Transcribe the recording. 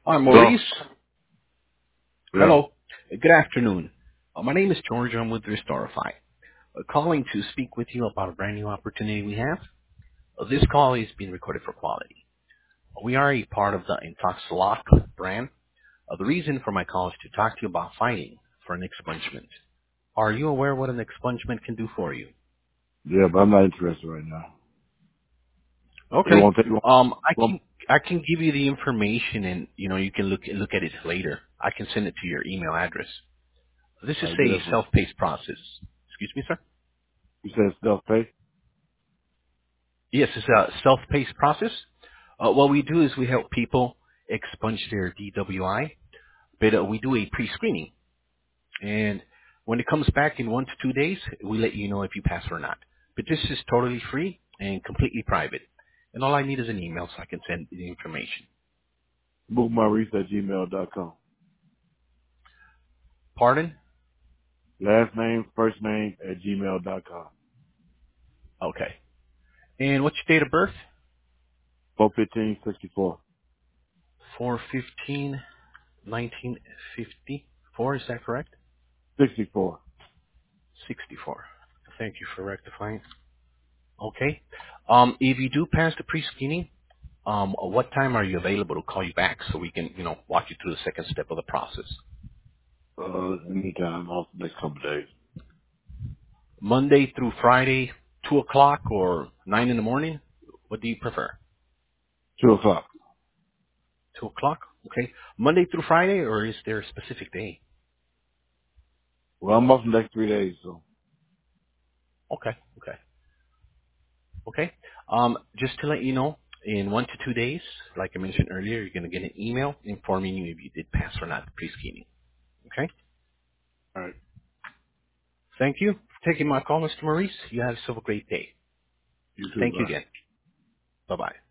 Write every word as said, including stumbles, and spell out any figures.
Hi, Hello. Maurice. Yeah. Hello. Good afternoon. Uh, my name is George. I'm with Restorify. Uh, calling to speak with you about a brand new opportunity we have. Uh, this call is being recorded for quality. Uh, we are a part of the Intoxilock brand. Uh, the reason for my call is to talk to you about fighting for an expungement. Are you aware what an expungement can do for you? Yeah, but I'm not interested right now. It Okay. won't take long. Um, I long can I can give you the information, and you know you can look look at it later. I can send it to your email address. This is I get a that from. self-paced process. Excuse me, sir. You said self pay. Yes, it's a self-paced process. Uh, what we do is we help people expunge their D W I, but uh, we do a pre-screening. And when it comes back in one to two days, we let you know if you pass or not. But this is totally free and completely private. And all I need is an email so I can send the information. Bookmyreese at gmail dot com. Pardon? Last name, first name at gmail dot com. Okay. And what's your date of birth? Four fifteen sixty four. four fifteen nineteen fifty-four, is that correct? Sixty four. sixty-four. Thank you for rectifying. Okay. Um, if you do pass the pre-screening, um, what time are you available to call you back so we can, you know, walk you through the second step of the process? Uh, anytime off the next couple of days. Monday through Friday, two o'clock or nine in the morning? What do you prefer? Two o'clock. Two o'clock? Okay. Monday through Friday, or is there a specific day? Well, I'm off the next three days, so. Okay. Okay. Okay. Um, just to let you know, in one to two days, like I mentioned earlier, you're going to get an email informing you if you did pass or not the pre-screening. Okay. All right. Thank you for taking my call, Mister Maurice. You have yourself a great day. You too. Thank you Bye. again. Bye-bye.